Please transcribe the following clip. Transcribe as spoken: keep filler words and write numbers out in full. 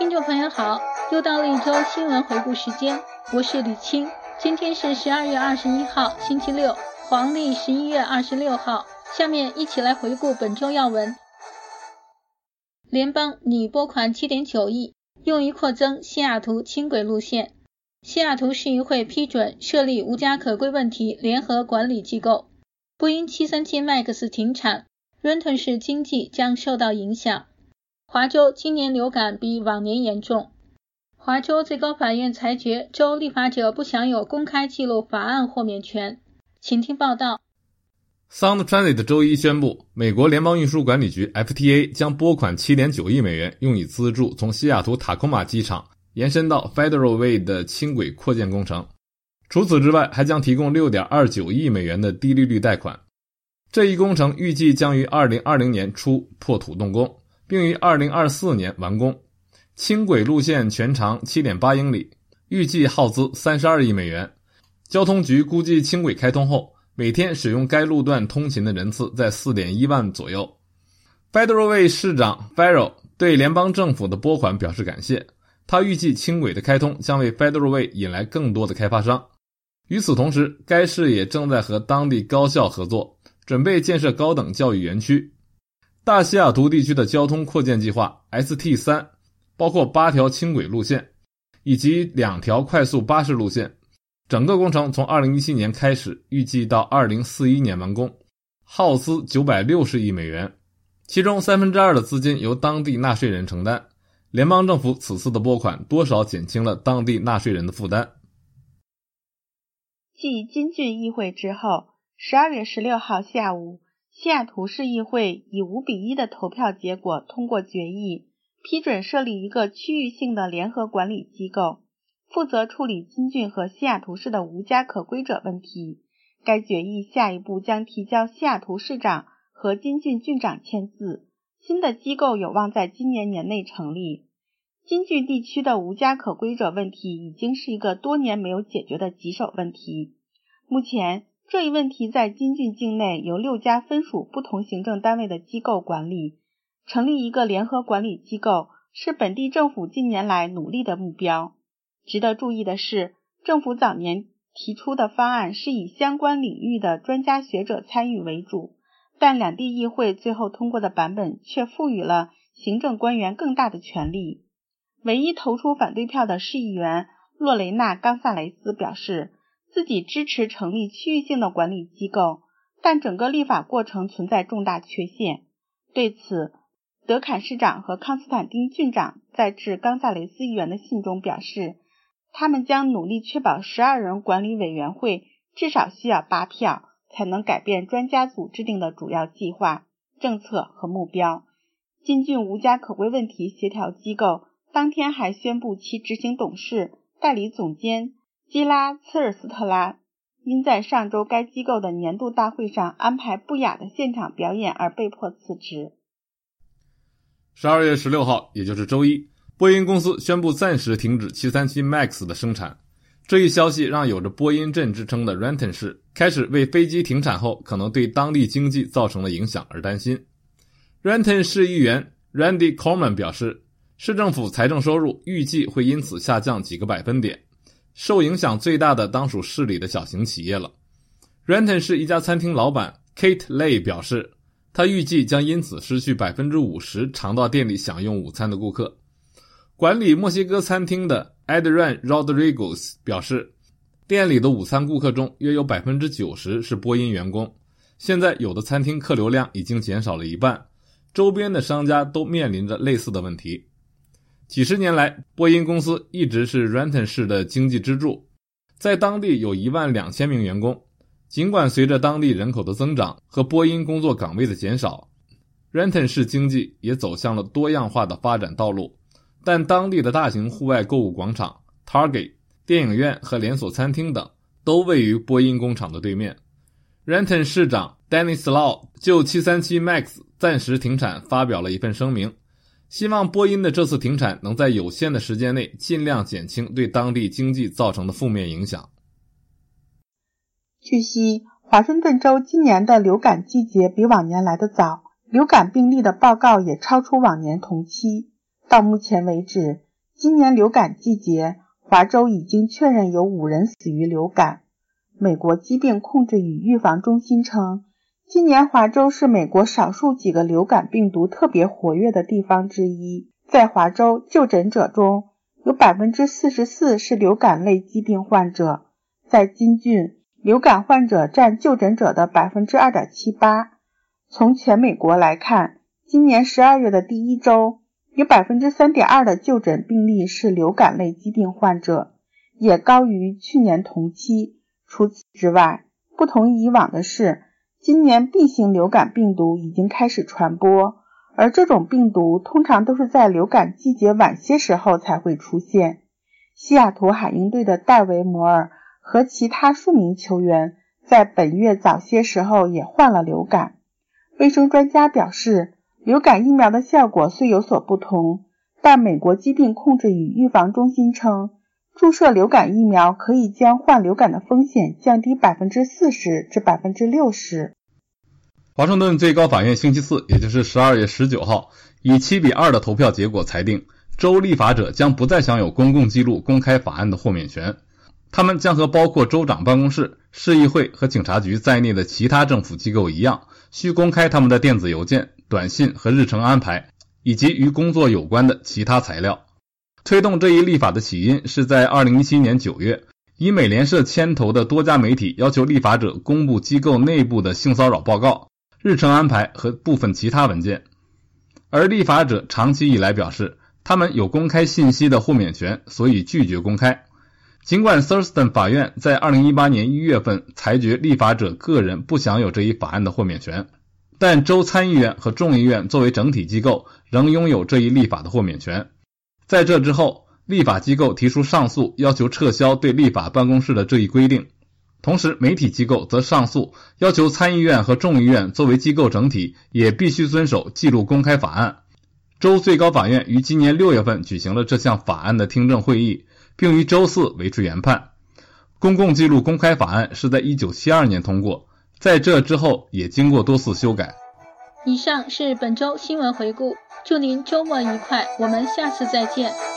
听众朋友好，又到了一周新闻回顾时间，我是李青。今天是十二月二十一号，星期六，黄历十一月二十六号。下面一起来回顾本周要闻。联邦拟拨款 七点九亿，用于扩增西雅图轻轨路线。西雅图市议会批准设立无家可归问题联合管理机构。波音七三七 MAX 停产，伦敦市经济将受到影响。华州今年流感比往年严重。华州最高法院裁决州立法者不享有公开记录法案豁免权。请听报道。 Sound Transit 周一宣布，美国联邦运输管理局 F T A 将拨款 七点九亿美元，用以资助从西雅图塔科马机场延伸到 Federal Way 的轻轨扩建工程。除此之外，还将提供 六点二九亿美元的低利率贷款。这一工程预计将于二零二零年初破土动工，并于二零二四年完工。轻轨路线全长 七点八英里，预计耗资三十二亿美元。交通局估计轻轨开通后，每天使用该路段通勤的人次在 四点一万左右。Federal Way 市长 Farrell 对联邦政府的拨款表示感谢，他预计轻轨的开通将为 Federal Way 引来更多的开发商。与此同时，该市也正在和当地高校合作，准备建设高等教育园区。大西雅图地区的交通扩建计划 S T 三 包括八条轻轨路线以及两条快速巴士路线，整个工程从二零一七年开始，预计到二零四一年完工，耗资九百六十亿美元，其中三分之二的资金由当地纳税人承担。联邦政府此次的拨款多少减轻了当地纳税人的负担。 继金郡议会之后，十二月十六号下午，西雅图市议会以五比一的投票结果通过决议，批准设立一个区域性的联合管理机构，负责处理金郡和西雅图市的无家可归者问题。该决议下一步将提交西雅图市长和金郡郡长签字，新的机构有望在今年年内成立。金郡地区的无家可归者问题已经是一个多年没有解决的棘手问题。目前，这一问题在金郡境内由六家分属不同行政单位的机构管理。成立一个联合管理机构是本地政府近年来努力的目标。值得注意的是，政府早年提出的方案是以相关领域的专家学者参与为主，但两地议会最后通过的版本却赋予了行政官员更大的权力。唯一投出反对票的市议员洛雷纳·冈萨雷斯表示，自己支持成立区域性的管理机构，但整个立法过程存在重大缺陷。对此，德坎市长和康斯坦丁郡长在致冈萨雷斯议员的信中表示，他们将努力确保十二人管理委员会至少需要八票，才能改变专家组制定的主要计划、政策和目标。金郡无家可归问题协调机构当天还宣布，其执行董事、代理总监基拉·茨尔斯特拉因在上周该机构的年度大会上安排不雅的现场表演而被迫辞职。 十二月十六号，也就是周一，波音公司宣布暂时停止七三七 MAX 的生产。这一消息让有着波音镇之称的 Renton 市开始为飞机停产后可能对当地经济造成的影响而担心。Renton 市议员 Randy Coleman 表示，市政府财政收入预计会因此下降几个百分点，受影响最大的当属市里的小型企业了。Renton 市一家餐厅老板 Kate Lay 表示，他预计将因此失去 百分之五十 常到店里享用午餐的顾客。管理墨西哥餐厅的 Adrian Rodriguez 表示，店里的午餐顾客中约有 百分之九十 是波音员工，现在有的餐厅客流量已经减少了一半，周边的商家都面临着类似的问题。几十年来，波音公司一直是 Renton 市的经济支柱，在当地有一万两千名员工。尽管随着当地人口的增长和波音工作岗位的减少， Renton 市经济也走向了多样化的发展道路，但当地的大型户外购物广场、Target、电影院和连锁餐厅等都位于波音工厂的对面。 Renton 市长 Dennis Lau 就七三七 MAX 暂时停产发表了一份声明，希望波音的这次停产能在有限的时间内尽量减轻对当地经济造成的负面影响。 据悉，华盛顿州今年的流感季节比往年来得早，流感病例的报告也超出往年同期。到目前为止， 今年流感季节，华州已经确认有五人死于流感。美国疾病控制与预防中心称，今年华州是美国少数几个流感病毒特别活跃的地方之一。在华州，就诊者中有 百分之四十四 是流感类疾病患者。在金郡，流感患者占就诊者的 百分之二点七八。 从全美国来看，今年十二月的第一周，有 百分之三点二 的就诊病例是流感类疾病患者，也高于去年同期。除此之外，不同以往的是，今年 B 型流感病毒已经开始传播，而这种病毒通常都是在流感季节晚些时候才会出现。西雅图海鹰队的戴维·摩尔和其他数名球员在本月早些时候也患了流感。卫生专家表示，流感疫苗的效果虽有所不同，但美国疾病控制与预防中心称，注射流感疫苗可以将患流感的风险降低 百分之四十 至 百分之六十。 华盛顿最高法院星期四，也就是十二月十九号，以七比二的投票结果裁定，州立法者将不再享有公共记录公开法案的豁免权。他们将和包括州长办公室、市议会和警察局在内的其他政府机构一样，需公开他们的电子邮件、短信和日程安排，以及与工作有关的其他材料。推动这一立法的起因是在二零一七年九月，以美联社牵头的多家媒体要求立法者公布机构内部的性骚扰报告、日程安排和部分其他文件。而立法者长期以来表示，他们有公开信息的豁免权，所以拒绝公开。尽管 Thurston 法院在二零一八年一月份裁决立法者个人不享有这一法案的豁免权，但州参议院和众议院作为整体机构仍拥有这一立法的豁免权。在这之后，立法机构提出上诉，要求撤销对立法办公室的这一规定。同时，媒体机构则上诉，要求参议院和众议院作为机构整体也必须遵守记录公开法案。州最高法院于今年六月份举行了这项法案的听证会议，并于周四维持原判。公共记录公开法案是在一九七二年通过，在这之后也经过多次修改。 以上是本周新闻回顾，祝您周末愉快，我们下次再见。